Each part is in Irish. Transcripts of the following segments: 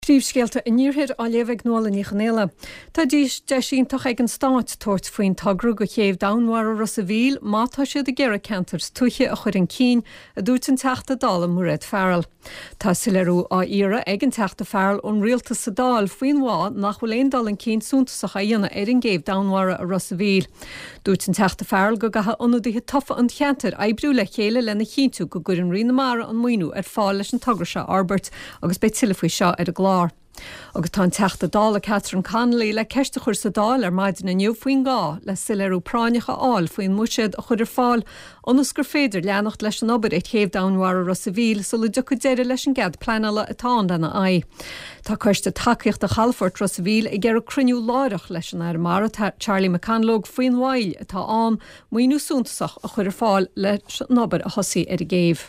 Príomhscéalta in níorthair á léamh nóla ní chanéile. Tá díos de sin tá ag an stáit tuairt faoin tagrú go chéobh damhhar a Rossaville, mátá siad a ggéire cantars tuiche a chur an cín a dúirt an teachta dála mured fearil. Tá silarú á ire ag an teachta fearil ón rialta sa dáil faoin mhá nach bhfuil éon dal an cín súntaach a dhéanana ar an géobh damhhar a Rossaville. Dúirt an teachta fearil go gatha ionadaithe tofa an cheantar eibbrú le chéile lena chinú go gur an rinamara an muoinú ar fáil leis an tagra se Albert agus be tilefuí seo ar a glár. Agus tá teachta dála Catherine Connolly le ceiste chur sa dáil ar maidin na nniu faoin gá le silarú práinecha áil faoin muisiad a chuidir fáil onas gur féidir leannacht leis an obair ag chéobh damhhar a Rossaville so le ducha deireadh leis an gcead pleanala atá lena ai. Tá chuiste takeíocht a Chalfort Rossaville ag ggéir cruniú láireach leis an airmara Charlie McCanlog faoin mhail atá an muoinú súntasach a chuidir fáil leis an obair a thosaí ar a géibh.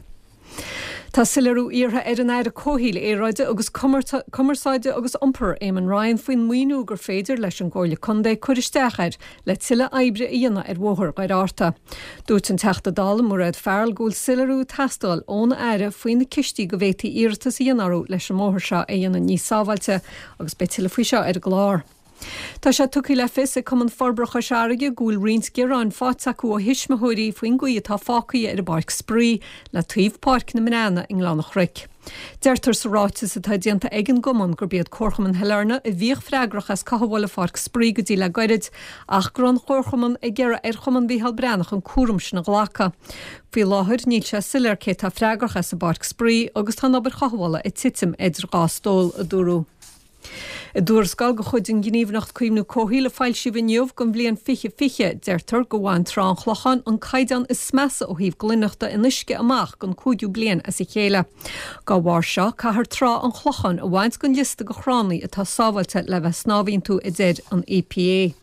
Tá silarú iartha ar an air a cóhíle éráide agus cumarsáide agus ompar éman Ryan faoin muoinú gur féidir leis an ggóirle condé chuiristeachir le tuile eibbre a dhéanana ar bhóthar gaiid áta. Dúirt an teachta dála mured fearil gúil silarú tastáil ón aire faoin na cistí go bhhétaí iartas a dhéanarú leis an móthir seo a dhéanana níos sábhailte agus be tuile faoi seo ar a glár. Tá sé tucaí le fis a cuman forbrocha seaige gúil rinscéar an fát acu ó hisismathirí faoin gaí atá fácaí ar a barc Spree le taobh parc na Manana in Glánach Ric. Deirtar sa ráitis atá déanta ag an gomon gur bead chorchaman heilárna a bhíoh freigrachas cathbhla farc Spree go dtí le gairid ach gur an chorchaman ag ggéire ar chuman bíhall breannach an cuairm sin na ghlacha. Bhí láthir níl sé silar cé tá freigrachas a barc Spree agus tá obair chathbhla i titim idir gástóil a dúrú. I dúr scal go chuid an gníomhnacht cuimnú cóhíle fáil si bhniuh gon bblion fiche deirtar go bhhain trán chlochan an caidan is smesa ó híomh glunachta in isce amach gon cúdú blian as i chéile. Gá bhhar seo caithear trá an chlochan a bhaint gon lista go chránaí atá sábhailte le bheith snábhíonn tú i dtéad an EPA.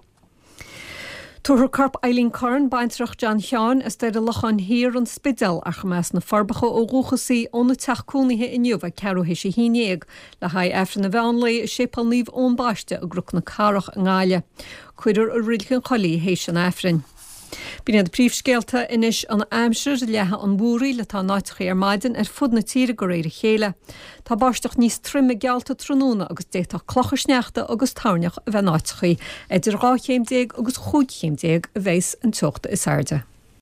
Tuair carp Eileen Curran baintrach John Seán is dead a lochan hir an spidel ar chamas na farbacha ó rúchasaí óna teachcúnaithe inniuh a cearúthe sé hínéag le haid efra na bheanlaí sépal níomh ón báiste a gruch na carach an gáile. Cuidir a rilchan cholí hééis an efrin. Bína de príomhscéalta inis an aimsir lethe an búraí le tá náiticha ar maidin ar fud na tíre go réir chéile. Tá báisteach níos trimme gealta tróna agus déach clochasneachta agus táneach a bheith náitichaí idir 8 agus 5 a bheits an tuachta is airde.